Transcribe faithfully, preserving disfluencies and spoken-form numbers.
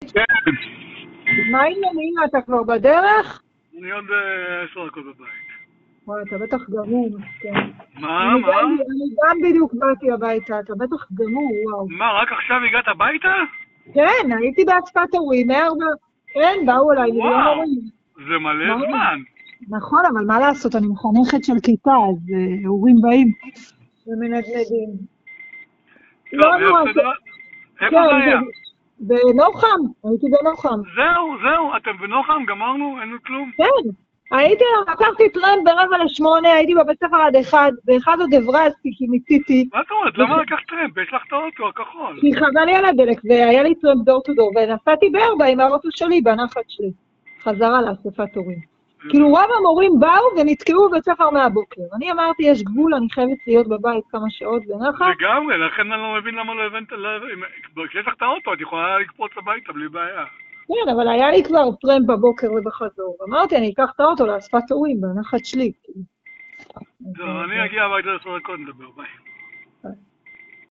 כן. מה העניינים? אתה כבר בדרך? אני עוד עשר דקות בבית. וואי, אתה בטח גמור, מסכן. מה? מה? אני גם בדיוק באתי הביתה, אתה בטח גמור, וואו. מה, רק עכשיו הגעת הביתה? כן, הייתי באספת הורים, מארבע... כן, באו אליי מיליון הורים. זה מלא זמן. נכון, אבל מה לעשות, אני מחנכת של כיתה, אז הורים באים ומנדנדים. טוב, איפה זה היה? בנוחם, הייתי בנוחם. זהו, זהו, אתם בנוחם, גמרנו, אין לו כלום. כן, הייתי, לקחתי טרמפ ברבע לשמונה, הייתי בבית ספר עד אחד, באחד עוד הברזתי, כי מיציתי. מה זאת אומרת? למה לקחת טרמפ? יש לך את האוטו הכחול. כי חבל לי על הדלק, והיה לי טרמפ דור טו דור, ונסעתי בארבע עם האוטו שלי, בנחת שלי. חזרה לאספת הורים. כאילו רוב המורים באו ונתקעו בבית ספר מהבוקר. אני אמרתי, יש גבול, אני חייבת להיות בבית כמה שעות בנחת. לגמרי, לכן אני לא מבין למה לא הבנת, כשיש לך את האוטו, את יכולה לקפוץ הביתה בלי בעיה. כן, אבל היה לי כבר טרמפ בבוקר ובחזור. אמרתי, אני אקח את האוטו לאספת הורים, בנחת שלי. טוב, אני אגיע הביתה לעשר דקות, נדבר, ביי.